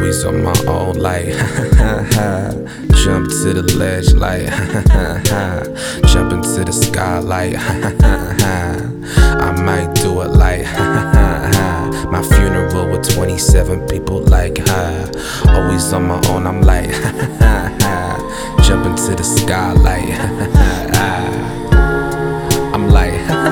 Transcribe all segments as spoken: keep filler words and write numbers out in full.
Always on my own, like jump to the ledge, like jump into the sky, like I might do it, like my funeral with twenty-seven people, like always on my own. I'm like jump into the sky, like I'm like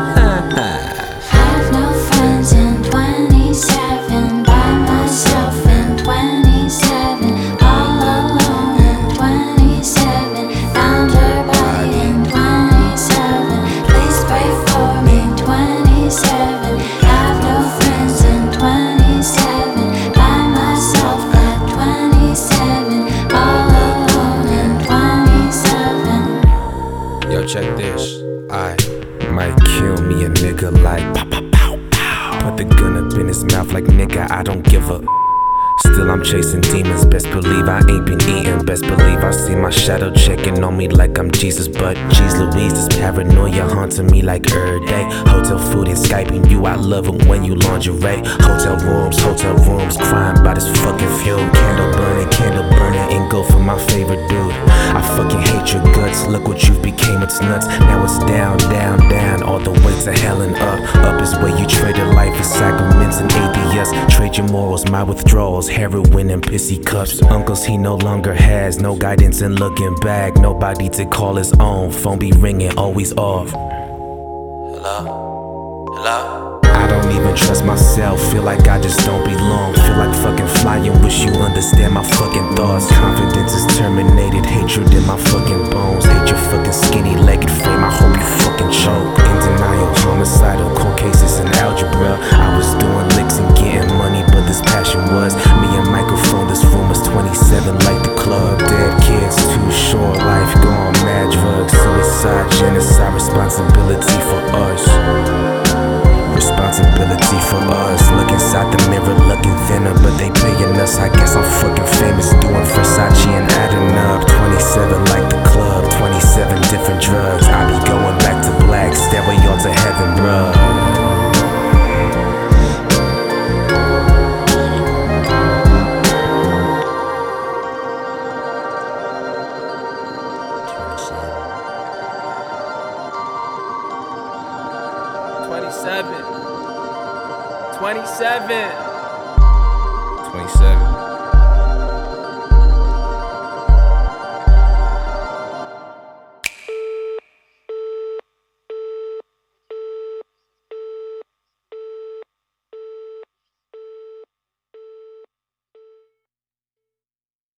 have no friends in twenty-seven, by myself in twenty-seven, all alone in twenty-seven, found her body in twenty-seven, please pray for me in twenty-seven, have no friends in twenty-seven, by myself at twenty-seven, all alone in twenty-seven. Yo, check this. I might kill me a nigga like pow, pow, pow, pow. Put the gun up in his mouth like nigga, I don't give a. Still I'm chasing demons, best believe I ain't been eating. Best believe I see my shadow checking on me like I'm Jesus. But geez Louise, this paranoia haunting me like every day. Hotel food and Skyping you, I love it when you lingerie. Hotel rooms, hotel rooms, crying by this fucking fuel. Candle burning, candle burning, and go for my favorite dude. I fucking hate your guts, look what you became, it's nuts. Now it's down, down, down, all the way to hell and up. Up is where you traded life for sacraments and atheists. Trade your morals, my withdrawals, heroin and pissy cups. Uncles he no longer has, no guidance and looking back. Nobody to call his own, phone be ringing, always off. Hello? Hello? I don't even trust myself, feel like I just don't belong. Feel like fucking flying, wish you understand my fucking thoughts. Confidence is terminated, hatred in my fucking bones. Hate your fucking skinny legged frame, I hope you fucking choke. In denial, homicidal, cold cases and algebra. I was doing licks and getting money, but this passion was me and microphone. This room is twenty-seven like the club. Dead kids, too short, life gone, mad drugs. Suicide, genocide, responsibility for us. Responsibility for us. Look inside the mirror, looking thinner, but they paying us. I guess I'm fucking famous, doing Versace and adding up. twenty-seven like the club, twenty-seven different drugs. I be going back to black, stairway all to heaven, bruh. twenty-seven. twenty-seven. twenty-seven.